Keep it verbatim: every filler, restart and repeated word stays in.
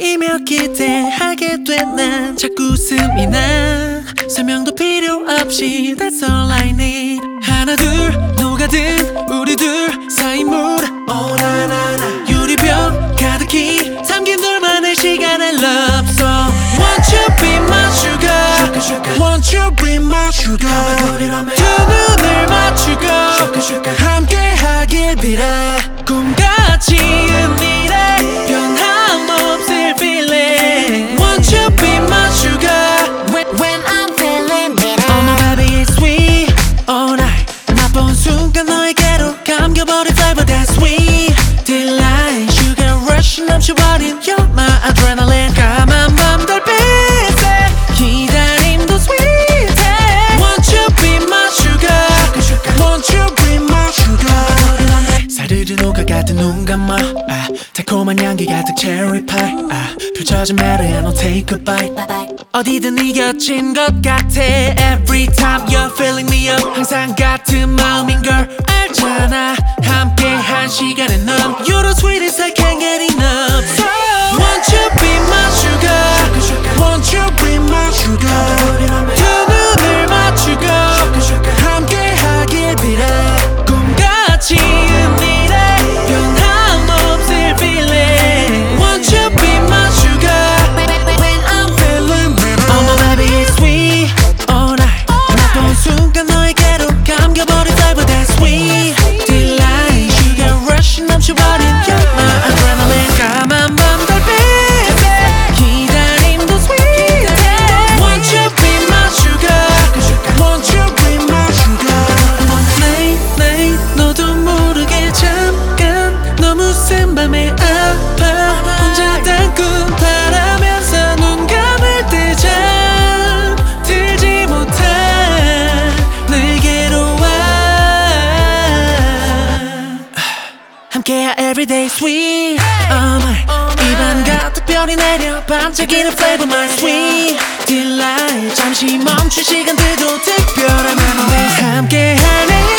설레이며 기대하게 돼 난 자꾸 웃음이 나 설명도 필요 없이 That's all I need 하나 둘 녹아든 우리 둘 사이 물 Oh na na na 유리병 가득히 삼킨 둘만의 시간의 love song Won't you be my sugar Won't you be my sugar 두 눈을 맞추고 함께하길 빌어 꿈같이 은밀해 변함없을 feeling Won't you be my sugar When, when I'm feeling bitter Oh my baby it's sweet all night 나쁜 순간 너에게로 감겨버릴 flavor that's sweet delight sugar rush 넘쳐버린 You're my adrenaline 까만 밤 달빛에 기다림도 sweet Won't you be my sugar Won't you be my sugar 사르르 녹아 같은 눈 감아 아, 달콤한 향기 가득 cherry pie 아, 펼쳐진 메리에 no take a bite Bye bye 어디든 이겨진 것 같아 Every time you're filling me up 항상 같은 마음인 걸 알잖아 함께한 시간에 넌 You're the sweetest I can't get enough So won't you be my sugar Won't you be my sugar 두 눈을 맞추고 함께하길 빌어 꿈같이 은밀해 변함없을 feeling Won't you be my sugar When I'm feeling bitter Oh my baby it's sweet all night 나쁜 순간 너에게로 감겨버린 flavor that's sweet delight sugar rush 넘쳐버린 You're my adrenaline 까만 밤 달빛에 기다림도 sweet Won't you be my sugar Won't you be my sugar Late late 너도 모르게 잠깐 너무 센 밤에 아파 혼자 단 꿈 바라면서 눈 감을 때 잠들지 못해 내게로 와 함께야 everyday sweet Oh my 입안 가득 별이 내려 반짝이는 flavor my sweet delight 잠시 멈춘 시간들도 특별한 memory 함께하네